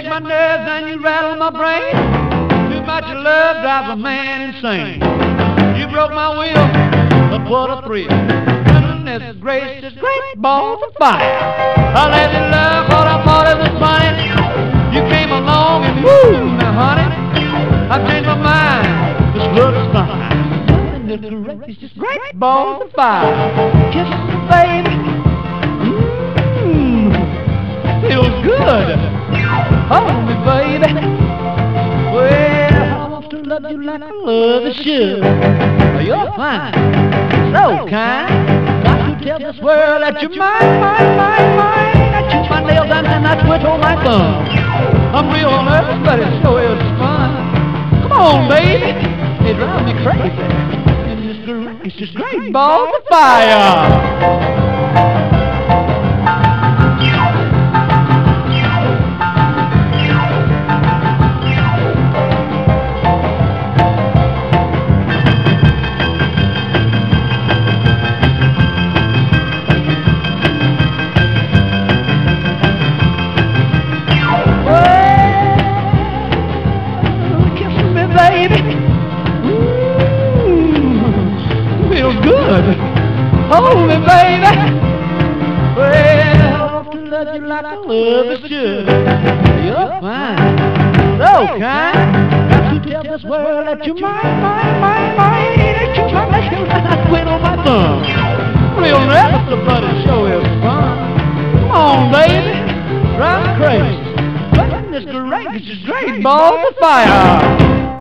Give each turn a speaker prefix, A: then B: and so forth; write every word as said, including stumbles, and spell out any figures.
A: shake my nerves and you rattle my brain. Too much love drives a man insane. You broke my will, but what a thrill. Goodness gracious, great balls of fire. I let you love what I thought it was funny. You came along and woo, now honey, I changed my mind, this love is fine. Goodness gracious, great balls of fire. Kiss me, baby. Mmm, feels good. Hold me, baby. Well, I want to love you like I love you should. You're fine, so kind. Got to tell this world that you're mine, mine, mine, mine. I chew my nails and then I twiddle my thumb. I'm real nervous, but it sure is fun. Come on, baby, it drives me crazy. And it's great, it's just great balls of fire. Good. Hold me, baby. Well, I want to love you like I love you should. You're fine, so kind. Got to tell this world that you're mine, mine, mine, mine. That you're my nails and I twiddle my thumb. Real nervous, but it sure is fun. Come on, baby, drive me crazy. Goodness gracious, great balls of fire.